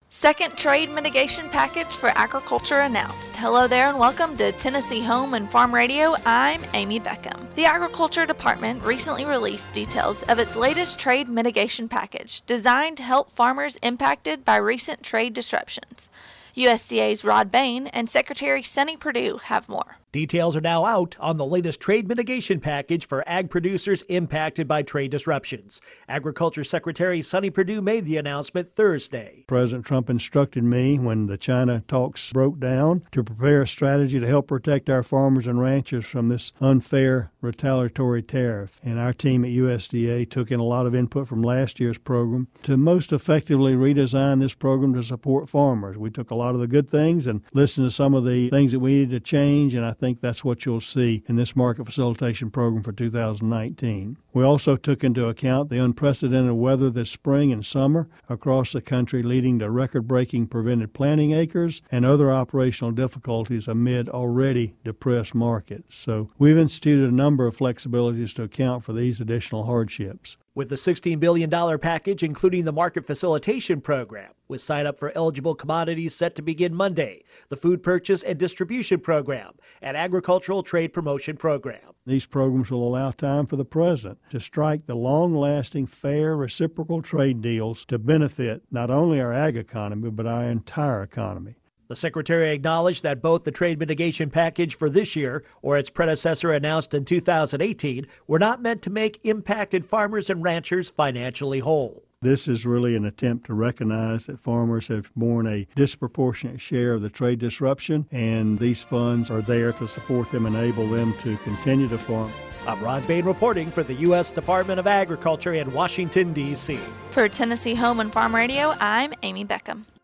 Second trade mitigation package for agriculture announced. Hello there and welcome to Tennessee Home and Farm Radio. I'm Amy Beckham. The Agriculture Department recently released details of its latest trade mitigation package designed to help farmers impacted by recent trade disruptions. USDA's Rod Bain and Secretary Sonny Perdue have more. Details are now out on the latest trade mitigation package for ag producers impacted by trade disruptions. Agriculture Secretary Sonny Perdue made the announcement Thursday. President Trump instructed me when the China talks broke down to prepare a strategy to help protect our farmers and ranchers from this unfair retaliatory tariff. And our team at USDA took in a lot of input from last year's program to most effectively redesign this program to support farmers. We took a lot of the good things and listened to some of the things that we needed to change, and I think that's what you'll see in this market facilitation program for 2019. We also took into account the unprecedented weather this spring and summer across the country, leading to record-breaking prevented planting acres and other operational difficulties amid already depressed markets. So we've instituted a number of flexibilities to account for these additional hardships. With the $16 billion package, including the market facilitation program, with sign-up for eligible commodities set to begin Monday, the food purchase and distribution program, and agricultural trade promotion program. These programs will allow time for the President to strike the long-lasting, fair, reciprocal trade deals to benefit not only our ag economy, but our entire economy. The Secretary acknowledged that both the trade mitigation package for this year or its predecessor announced in 2018 were not meant to make impacted farmers and ranchers financially whole. This is really an attempt to recognize that farmers have borne a disproportionate share of the trade disruption, and these funds are there to support them and enable them to continue to farm. I'm Rod Bain reporting for the U.S. Department of Agriculture in Washington, D.C. For Tennessee Home and Farm Radio, I'm Amy Beckham.